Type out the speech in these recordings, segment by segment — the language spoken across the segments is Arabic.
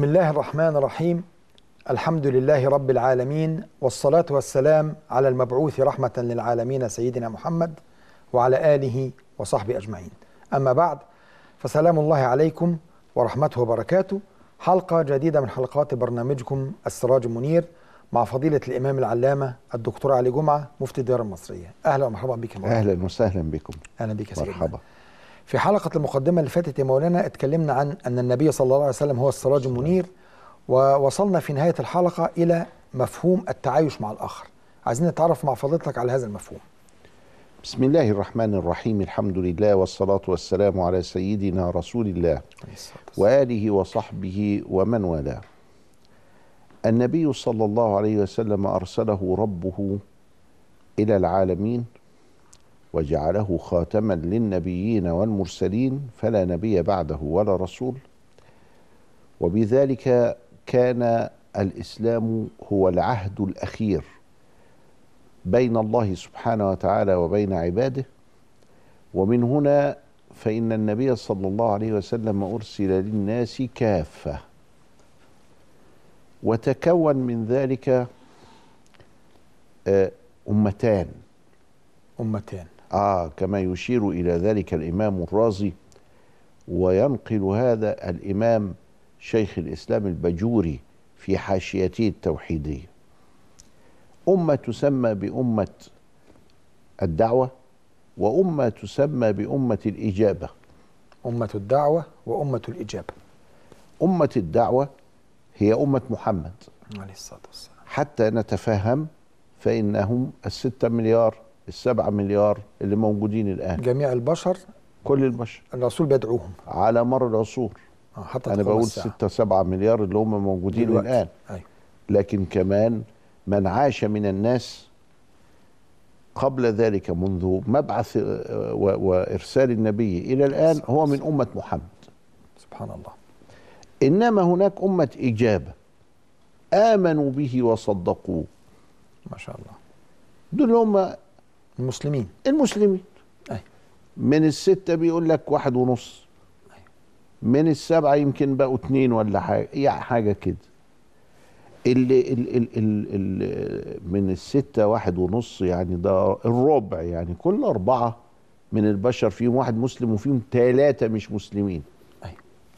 الله الرحمن الرحيم. الحمد لله رب العالمين، والصلاة والسلام على المبعوث رحمة للعالمين سيدنا محمد وعلى آله وصحبه أجمعين. أما بعد، فسلام الله عليكم ورحمته وبركاته. حلقة جديدة من حلقات برنامجكم السراج المنير مع فضيلة الإمام العلامة الدكتور علي جمعة مفتي الديار المصرية. أهلا ومرحبا بك يا مولانا. أهلا وسهلا بكم. أهلا بك يا سيدنا. مرحبا. في حلقة المقدمة اللي فاتت يا مولانا اتكلمنا عن أن النبي صلى الله عليه وسلم هو السراج المنير، ووصلنا في نهاية الحلقة إلى مفهوم التعايش مع الآخر. عايزين نتعرف مع فضيلتك على هذا المفهوم. بسم الله الرحمن الرحيم، الحمد لله والصلاة والسلام على سيدنا رسول الله وآله وصحبه ومن والاه. النبي صلى الله عليه وسلم أرسله ربه إلى العالمين وجعله خاتما للنبيين والمرسلين، فلا نبي بعده ولا رسول، وبذلك كان الإسلام هو العهد الأخير بين الله سبحانه وتعالى وبين عباده. ومن هنا فإن النبي صلى الله عليه وسلم أرسل للناس كافة، وتكون من ذلك أمتان كما يشير إلى ذلك الإمام الرازي، وينقل هذا الإمام شيخ الإسلام البجوري في حاشيته التوحيدية. أمة تسمى بأمة الدعوة، وأمة تسمى بأمة الإجابة. أمة الدعوة وأمة الإجابة. أمة الدعوة هي أمة محمد عليه الصلاة والسلام. حتى نتفهم، فإنهم 6 مليار 7 مليار اللي موجودين الآن، جميع البشر، كل البشر الرسول بيدعوهم على مر العصور. حتى أنا بقول 6-7 مليار اللي هم موجودين دلوقتي الآن. أيوة. لكن كمان من عاش من الناس قبل ذلك منذ مبعث وإرسال النبي إلى الآن هو من أمة محمد. سبحان الله. إنما هناك أمة إجابة آمنوا به وصدقوه، ما شاء الله، دول هم المسلمين. أي. من 6 بيقول لك 1.5. أي. من 7 يمكن بقوا 2 ولا حاجة، يعني حاجة كده. من 6 1.5، يعني ده الربع، يعني كل 4 من البشر فيهم 1 مسلم وفيهم 3 مش مسلمين. أي.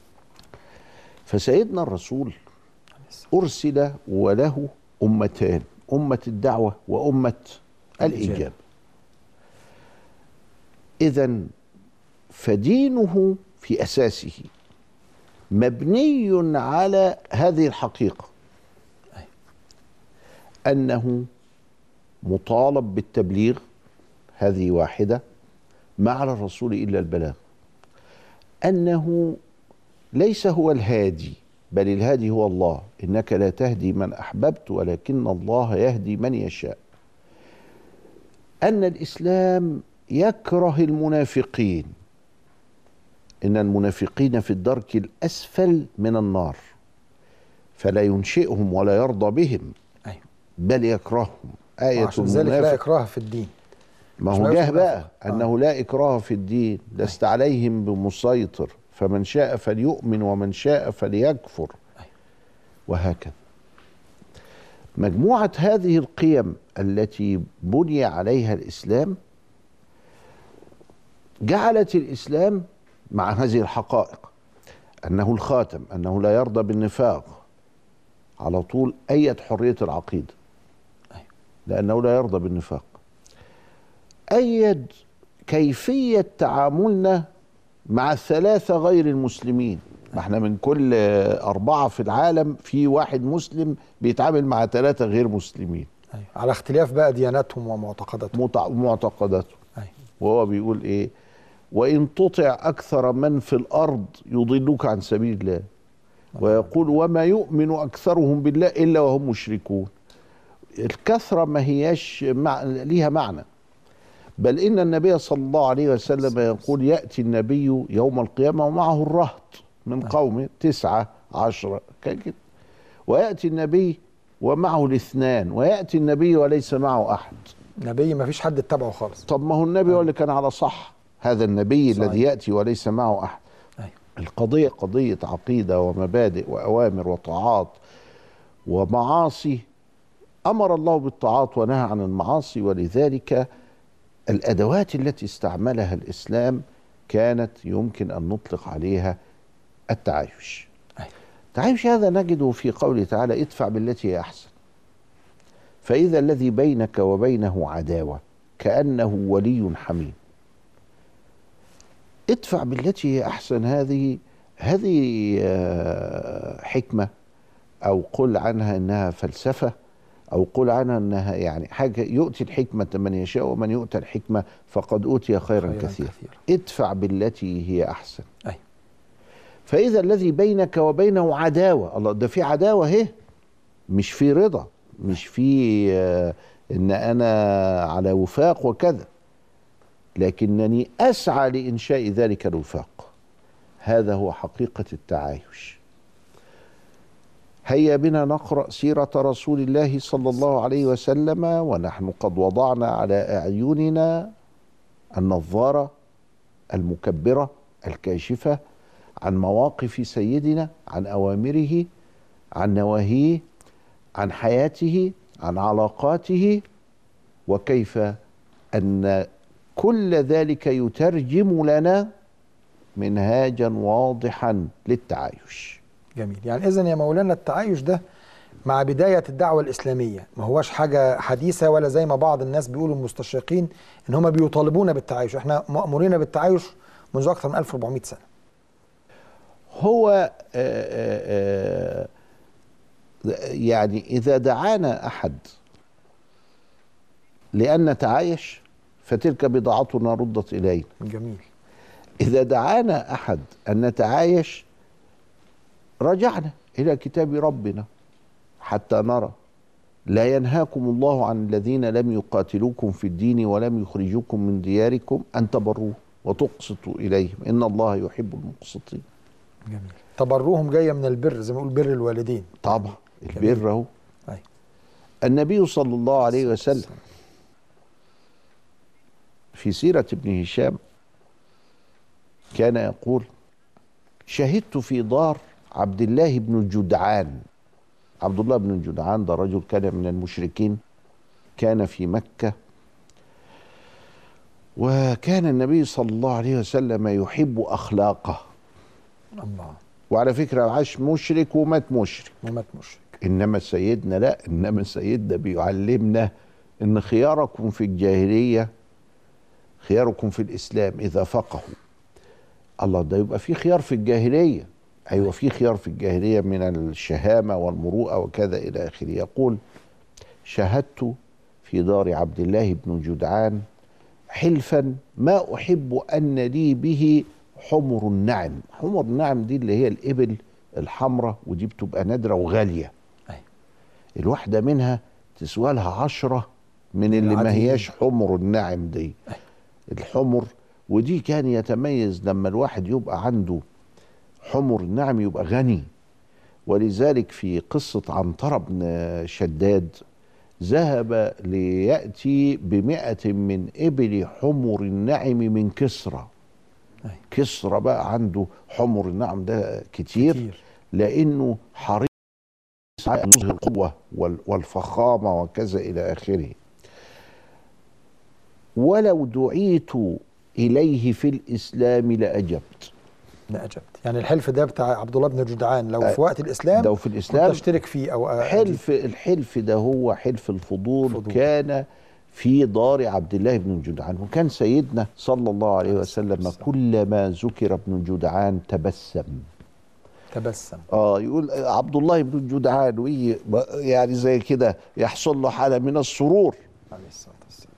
فسيدنا الرسول أرسل وله أمتان، أمة الدعوة وأمة الإجابة. إذن فدينه في أساسه مبني على هذه الحقيقة، أنه مطالب بالتبليغ، هذه واحدة، ما على الرسول إلا البلاغ. أنه ليس هو الهادي، بل الهادي هو الله، إنك لا تهدي من أحببت ولكن الله يهدي من يشاء. أن الإسلام يكره المنافقين، إن المنافقين في الدرك الأسفل من النار، فلا ينشئهم ولا يرضى بهم، بل يكرههم. آية عشان ذلك لا إكراه في الدين. ما هو جاه بقى أنه لا إكراه في الدين، لست عليهم بمسيطر، فمن شاء فليؤمن ومن شاء فليكفر، وهكذا. مجموعة هذه القيم التي بني عليها الإسلام جعلت الإسلام مع هذه الحقائق، أنه الخاتم، أنه لا يرضى بالنفاق، على طول أيد حرية العقيدة لأنه لا يرضى بالنفاق، أيد كيفية تعاملنا مع 3 غير المسلمين. ما احنا من كل 4 في العالم في 1 مسلم بيتعامل مع 3 غير مسلمين، على اختلاف بقى دياناتهم ومعتقداتهم. وهو بيقول ايه؟ وإن تطع أكثر من في الأرض يضلوك عن سبيل الله، ويقول وما يؤمن أكثرهم بالله إلا وهم مشركون. الكثرة ما هياش ليها معنى، بل إن النبي صلى الله عليه وسلم يقول يأتي النبي يوم القيامة ومعه الرهط من قومه 9 10 كده، ويأتي النبي ومعه 2، ويأتي النبي وليس معه أحد. نبي ما فيش حد اتبعه خالص. طب ما هو النبي هو اللي كان على صح، هذا النبي صحيح الذي يأتي وليس معه أحد. القضية قضية عقيدة ومبادئ وأوامر وطاعات ومعاصي. أمر الله بالطاعات ونهى عن المعاصي، ولذلك الأدوات التي استعملها الإسلام كانت يمكن أن نطلق عليها التعايش. التعايش هذا نجده في قوله تعالى: ادفع بالتي هي أحسن، فإذا الذي بينك وبينه عداوة كأنه ولي حميم. ادفع بالتي هي أحسن، هذه حكمة، أو قل عنها إنها فلسفة، أو قل عنها إنها يعني حاجة يؤتي الحكمة من يشاء ومن يؤتى الحكمة فقد أوتي خيرا كثيرا. ادفع بالتي هي أحسن. فإذا الذي بينك وبينه عداوة، الله ده في عداوة اهي، مش في رضا، مش في إن أنا على وفاق وكذا، لكنني أسعى لإنشاء ذلك الوفاق. هذا هو حقيقة التعايش. هيا بنا نقرأ سيرة رسول الله صلى الله عليه وسلم ونحن قد وضعنا على أعيننا النظارة المكبرة الكاشفة عن مواقف سيدنا، عن أوامره، عن نواهيه، عن حياته، عن علاقاته، وكيف أن كل ذلك يترجم لنا منهاجا واضحا للتعايش. جميل. يعني إذن يا مولانا التعايش ده مع بداية الدعوة الإسلامية ما هوش حاجة حديثة، ولا زي ما بعض الناس بيقولوا المستشرقين إن هم بيطالبون بالتعايش. إحنا مأمورين بالتعايش منذ أكثر من 1400 سنة. هو يعني إذا دعانا أحد لأن نتعايش فتلك بضاعتنا ردت إلينا. جميل. إذا دعانا أحد أن نتعايش رجعنا إلى كتاب ربنا حتى نرى: لا ينهاكم الله عن الذين لم يقاتلوكم في الدين ولم يخرجوكم من دياركم أن تبروه وتقسطوا إليهم إن الله يحب المقسطين. جميل. تبروهم جاية من البر، زي ما يقول بر الوالدين. طبعا البر اهو. النبي صلى الله عليه وسلم في سيرة ابن هشام كان يقول: شهدت في دار عبد الله بن جدعان. عبد الله بن جدعان ده رجل كان من المشركين، كان في مكة، وكان النبي صلى الله عليه وسلم يحب أخلاقه. الله. وعلى فكرة عاش مشرك ومات مشرك. إنما سيدنا لا، إنما سيدنا بيعلمنا إن خياركم في الجاهلية خياركم في الإسلام إذا فقهوا. الله، ده يبقى في خيار في الجاهلية. أيوة في خيار في الجاهلية من الشهامة والمروءة وكذا إلى آخره. يقول: شاهدت في دار عبد الله بن جدعان حلفا ما أحب أن لي به حمر النعم. حمر النعم دي اللي هي الإبل الحمراء، ودي بتبقى نادرة وغالية. الواحدة منها تسوى لها 10 من اللي ما هياش حمر النعم دي. الحمر، ودي كان يتميز لما الواحد يبقى عنده حمر النعم يبقى غني. ولذلك في قصة عنترة بن شداد ذهب ليأتي ب100 من إبل حمر النعم من كسرى. كسرى بقى عنده حمر النعم ده كتير لأنه حريص على أن يظهر القوة والفخامة وكذا إلى آخره. ولو دعيت إليه في الإسلام لأجبت. يعني الحلف ده بتاع عبد الله بن جدعان لو في وقت الإسلام ده في الإسلام تشترك فيه أو الحلف ده هو حلف الفضول. كان في دار عبد الله بن جدعان، وكان سيدنا صلى الله عليه وسلم كلما ذكر ابن جدعان تبسم. يقول عبد الله بن جدعان، يعني زي كده يحصل له حالة من السرور عليه الصلاة والسلام.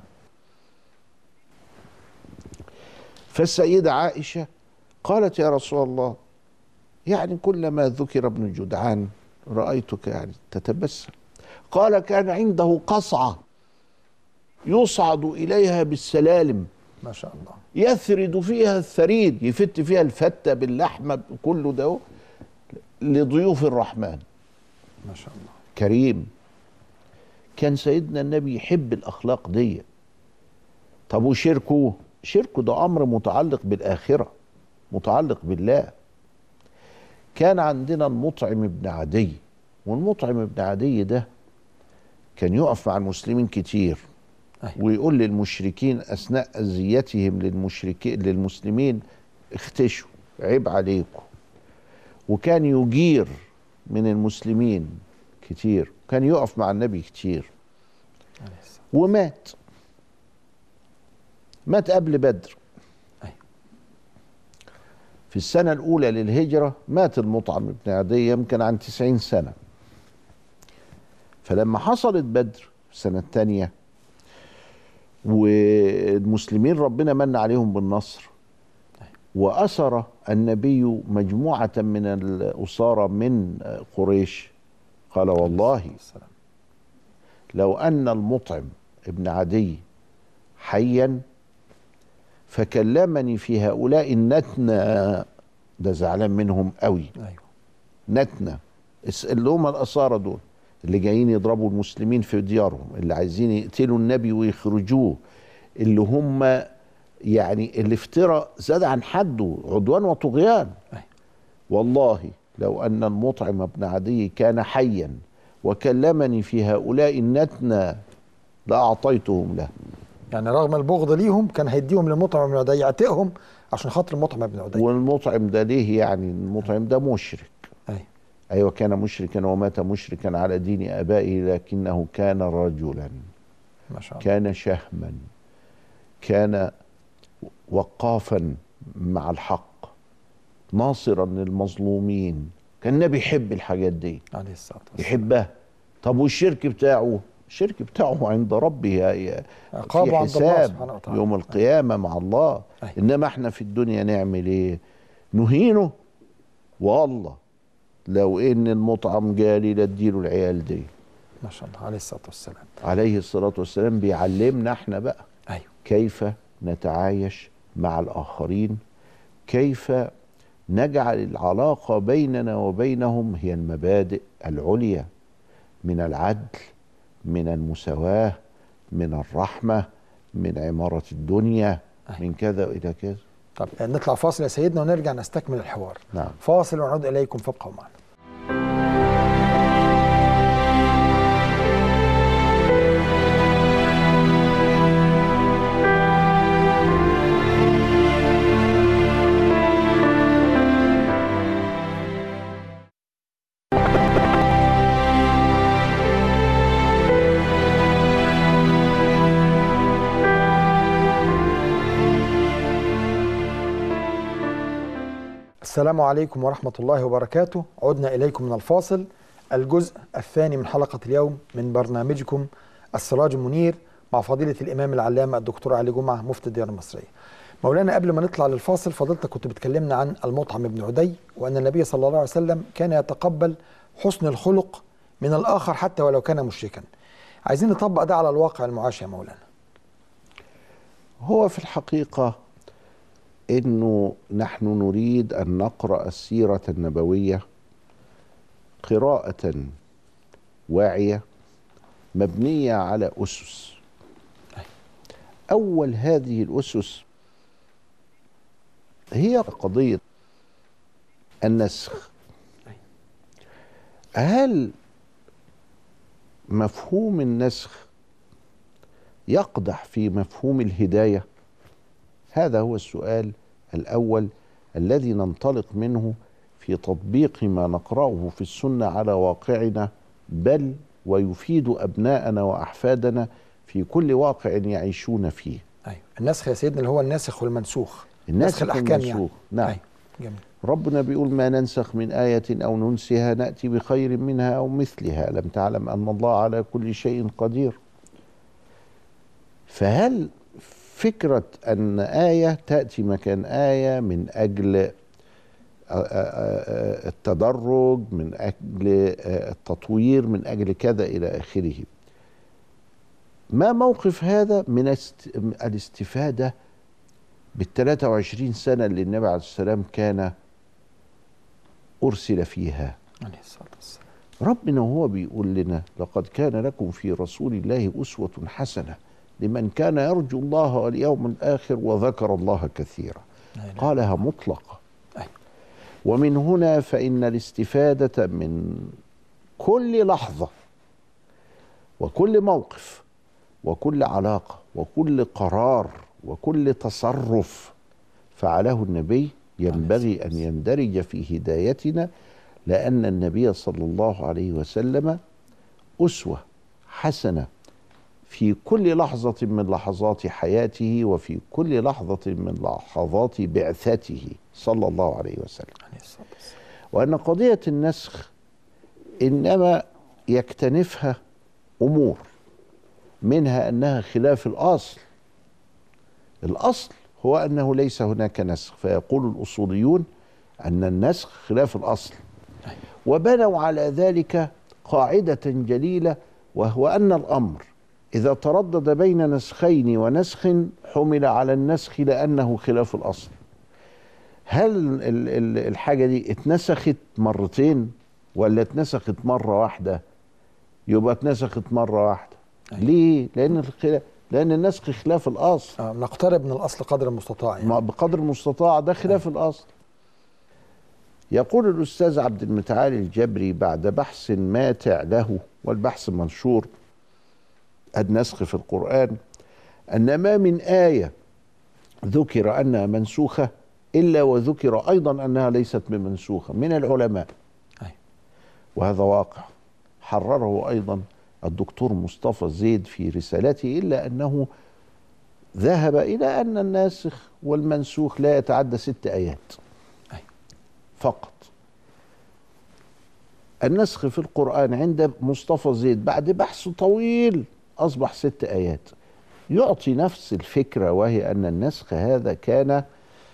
فالسيدة عائشة قالت: يا رسول الله، يعني كلما ذكر ابن جدعان رأيتك يعني تتبسم. قال: كان عنده قصعة يصعد إليها بالسلالم، ما شاء الله، يثرد فيها الثريد، يفت فيها الفتة باللحمة كله ده لضيوف الرحمن. ما شاء الله، كريم. كان سيدنا النبي يحب الأخلاق دي. طب وشركه؟ شركه ده أمر متعلق بالآخرة، متعلق بالله. كان عندنا المطعم بن عدي، والمطعم بن عدي ده كان يقف مع المسلمين كتير ويقول للمشركين أثناء أذيتهم للمسلمين اختشوا، عيب عليكم. وكان يجير من المسلمين كتير، كان يقف مع النبي كتير. ومات قبل بدر. في السنة الأولى للهجرة مات المطعم بن عدي، يمكن عن 90 سنة. فلما حصلت بدر في السنة الثانية والمسلمين ربنا من عليهم بالنصر، وأسر النبي مجموعة من الأسارى من قريش، قال والله لو أن المطعم ابن عدي حيا فكلمني في هؤلاء النتنة، ده زعلان منهم قوي. نتنة اللي هم الأسارى دول اللي جايين يضربوا المسلمين في ديارهم، اللي عايزين يقتلوا النبي ويخرجوه، اللي هم يعني الافتراء زاد عن حده، عدوان وطغيان. والله لو أن المطعم بن عدي كان حيا وكلمني في هؤلاء النتنة لأعطيتهم له. يعني رغم البغض ليهم كان هيديهم للمطعم بن عدي، يعتقهم عشان خاطر المطعم بن عدي. والمطعم ده ليه؟ يعني المطعم ده مشرك. أيوة كان مشركا ومات مشركا على دين آبائه، لكنه كان رجلا ما شاء الله، كان شهما، كان وقافا مع الحق، ناصرا للمظلومين. كان النبي يحب الحاجات دي عليه الصلاة والسلام، يحبها. طب والشرك بتاعه؟ الشرك بتاعه عند ربه في حساب يوم القيامة مع الله. إنما احنا في الدنيا نعمل ايه؟ نهينه. والله لو ان المطعم جالي لاديله العيال دي. ما شاء الله عليه الصلاة والسلام. عليه الصلاة والسلام بيعلمنا احنا بقى كيف نتعايش مع الآخرين، كيف نجعل العلاقة بيننا وبينهم هي المبادئ العليا من العدل، من المساواة، من الرحمة، من عمارة الدنيا، من كذا إلى كذا. طب نطلع فاصل يا سيدنا ونرجع نستكمل الحوار. نعم. فاصل ونعود إليكم، فابقوا معنا. السلام عليكم ورحمة الله وبركاته. عدنا إليكم من الفاصل، الجزء الثاني من حلقة اليوم من برنامجكم السراج المنير مع فضيلة الإمام العلامة الدكتور علي جمعة مفتي الديار المصرية. مولانا، قبل ما نطلع للفاصل فضيلتك كنت بتكلمنا عن المطعم بن عدي، وأن النبي صلى الله عليه وسلم كان يتقبل حسن الخلق من الآخر حتى ولو كان مشركا. عايزين نطبق ده على الواقع المعاش يا مولانا. هو في الحقيقة إنه نحن نريد أن نقرأ السيرة النبوية قراءة واعية مبنية على أسس. أول هذه الأسس هي قضية النسخ. هل مفهوم النسخ يقدح في مفهوم الهداية؟ هذا هو السؤال الأول الذي ننطلق منه في تطبيق ما نقرأه في السنة على واقعنا، بل ويفيد أبناءنا وأحفادنا في كل واقع يعيشون فيه. أيوة. النسخ يا سيدنا اللي هو الناسخ والمنسوخ، الناسخ الأحكام والمنسوخ يعني. نعم. أيوة. جميل. ربنا بيقول ما ننسخ من آية أو ننسها نأتي بخير منها أو مثلها، لم تعلم أن الله على كل شيء قدير. فهل فكرة أن آية تأتي مكان آية من أجل التدرج، من أجل التطوير، من أجل كذا إلى آخره، ما موقف هذا من الاستفادة بال23 سنة اللي النبي عليه السلام كان أرسل فيها؟ عليه الصلاة والسلام. ربنا هو بيقول لنا لقد كان لكم في رسول الله أسوة حسنة لمن كان يرجو الله واليوم الآخر وذكر الله كثيرا. قالها مطلقة. ومن هنا فإن الاستفادة من كل لحظة وكل موقف وكل علاقة وكل قرار وكل تصرف فعله النبي ينبغي أن يندرج في هدايتنا، لأن النبي صلى الله عليه وسلم أسوة حسنة في كل لحظة من لحظات حياته وفي كل لحظة من لحظات بعثته صلى الله عليه وسلم. وأن قضية النسخ إنما يكتنفها أمور، منها أنها خلاف الأصل. الأصل هو أنه ليس هناك نسخ، فيقول الأصوليون أن النسخ خلاف الأصل، وبنوا على ذلك قاعدة جليلة، وهو أن الأمر إذا تردد بين نسخين ونسخ حمل على النسخ لأنه خلاف الأصل. هل الحاجة دي اتنسخت مرتين ولا اتنسخت مرة واحدة؟ يبقى اتنسخت مرة واحدة. ليه؟ لأن النسخ خلاف الأصل. نقترب من الأصل قدر المستطاع يعني. بقدر المستطاع، ده خلاف الأصل. يقول الأستاذ عبد المتعالي الجبري بعد بحث ماتع له، والبحث منشور، النسخ في القرآن، أن ما من آية ذكر أنها منسوخة إلا وذكر أيضا أنها ليست بمنسوخة من العلماء. وهذا واقع حرره أيضا الدكتور مصطفى زيد في رسالته، إلا أنه ذهب إلى أن الناسخ والمنسوخ لا يتعدى 6 آيات فقط. النسخ في القرآن عند مصطفى زيد بعد بحث طويل أصبح 6 آيات، يعطي نفس الفكرة، وهي أن النسخ هذا كان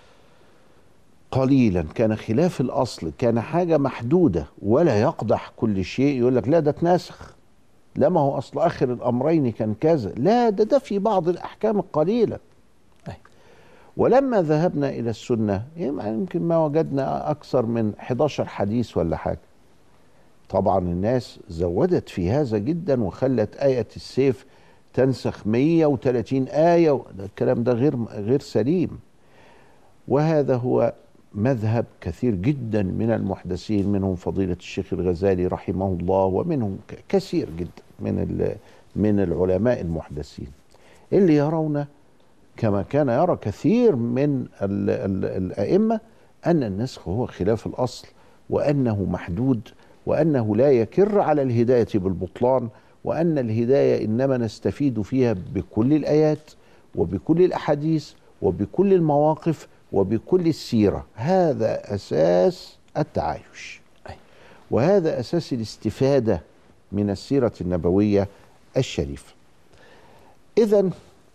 قليلا، كان خلاف الأصل، كان حاجة محدودة، ولا يقدح كل شيء يقول لك لا ده اتنسخ، لا ما هو أصل آخر الأمرين كان كذا، لا ده في بعض الأحكام القليلة. ولما ذهبنا إلى السنة يمكن ما وجدنا أكثر من 11 حديث ولا حاجة. طبعا الناس زودت في هذا جدا وخلت آية السيف تنسخ 130 آية، الكلام ده غير سليم. وهذا هو مذهب كثير جدا من المحدثين، منهم فضيلة الشيخ الغزالي رحمه الله، ومنهم كثير جدا من العلماء المحدثين اللي يرون كما كان يرى كثير من الأئمة أن النسخ هو خلاف الأصل، وأنه محدود، وأنه لا يكر على الهداية بالبطلان، وأن الهداية إنما نستفيد فيها بكل الآيات وبكل الأحاديث وبكل المواقف وبكل السيرة. هذا أساس التعايش، وهذا أساس الاستفادة من السيرة النبوية الشريفة. إذن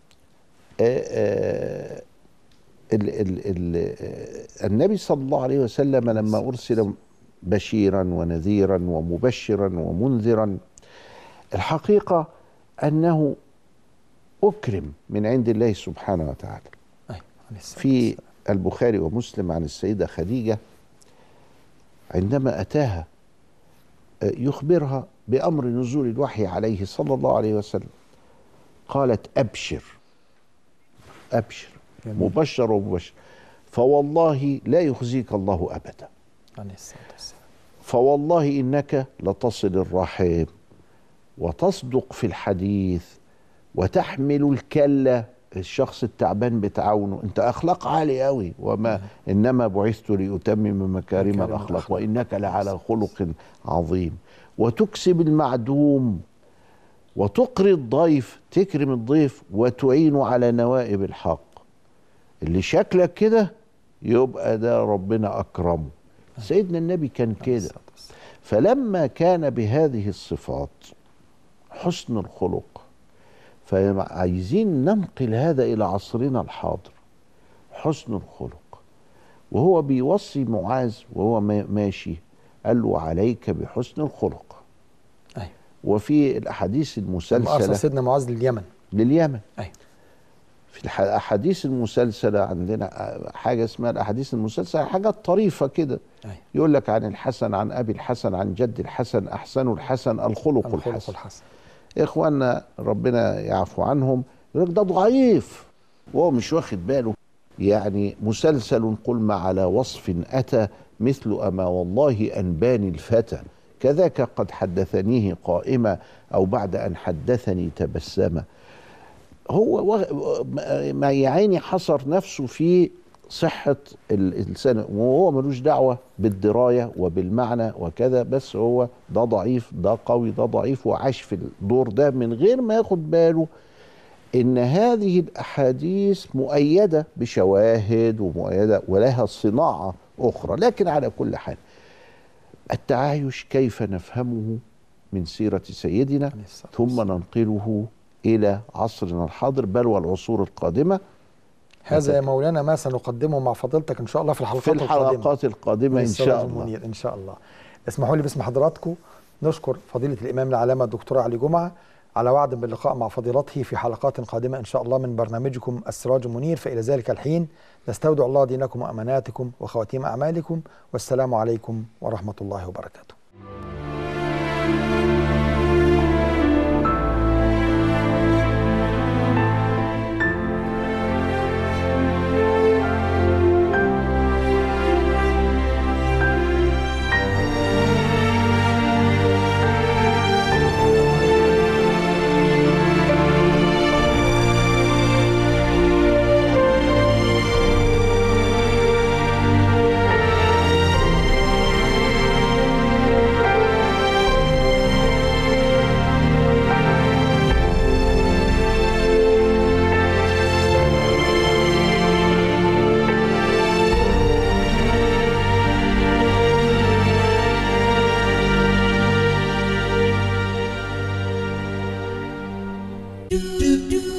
النبي صلى الله عليه وسلم لما أرسل بشيرا ونذيرا ومبشرا ومنذرا، الحقيقة أنه أكرم من عند الله سبحانه وتعالى. في البخاري ومسلم عن السيدة خديجة عندما أتاها يخبرها بأمر نزول الوحي عليه صلى الله عليه وسلم، قالت أبشر أبشر، مبشر ومبشر، فوالله لا يخزيك الله أبدا، فوالله إنك لتصل الرحم وتصدق في الحديث وتحمل الكلة، الشخص التعبان بتعاونه، انت اخلاق عالية قوي، وما انما بعثت لأتمم مكارم الاخلاق وانك لعلى خلق عظيم، وتكسب المعدوم وتقري الضيف، تكرم الضيف وتعين على نوائب الحق. اللي شكلك كده يبقى ده ربنا اكرمه. سيدنا النبي كان كده، فلما كان بهذه الصفات حسن الخلق، فعايزين ننقل هذا إلى عصرنا الحاضر، حسن الخلق. وهو بيوصي معاذ وهو ماشي قال له عليك بحسن الخلق. وفي الأحاديث المسلسلة أرسل سيدنا معاذ لليمن. في الأحاديث المسلسلة عندنا حاجة اسمها الأحاديث المسلسلة، حاجات طريفة كده. يقول لك عن الحسن، عن أبي الحسن، عن جد الحسن، أحسن الحسن الخلق الحسن. إخواننا ربنا يعفو عنهم يقول لك ده ضعيف، وهو مش واخد باله يعني مسلسل قل ما على وصف أتى مثل أما والله أنباني الفتى، كذاك قد حدثنيه قائمة أو بعد أن حدثني تبسما. هو ما يا عيني حصر نفسه في صحة اللسان، وهو ملوش دعوة بالدراية وبالمعنى وكذا، بس هو ده ضعيف ده قوي ده ضعيف، وعاش في الدور ده من غير ما ياخد باله إن هذه الأحاديث مؤيدة بشواهد ومؤيدة ولها صناعة أخرى. لكن على كل حال التعايش كيف نفهمه من سيرة سيدنا ثم ننقله إلى عصرنا الحاضر بل والعصور القادمة. هذا يا مولانا ما سنقدمه مع فضيلتك إن شاء الله في الحلقات القادمة إن شاء الله. المنير إن شاء الله. اسمحوا لي باسم حضراتكم نشكر فضيلة الإمام العلامة الدكتور علي جمعة، على وعد باللقاء مع فضيلته في حلقات قادمة إن شاء الله من برنامجكم السراج المنير. فإلى ذلك الحين نستودع الله دينكم وأماناتكم وخواتيم أعمالكم، والسلام عليكم ورحمة الله وبركاته. do do do